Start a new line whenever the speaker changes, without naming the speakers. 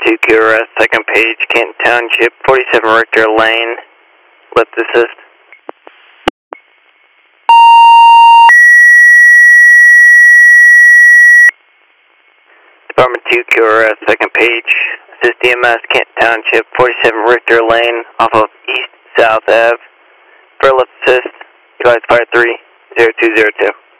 2 Kira, second page, Kent Township, 47 Richter Lane, lift assist. Department 2 Kira, second page, assist EMS, Kent Township, 47 Richter Lane, off of East South Ave, for lift assist, utilize fire 30202.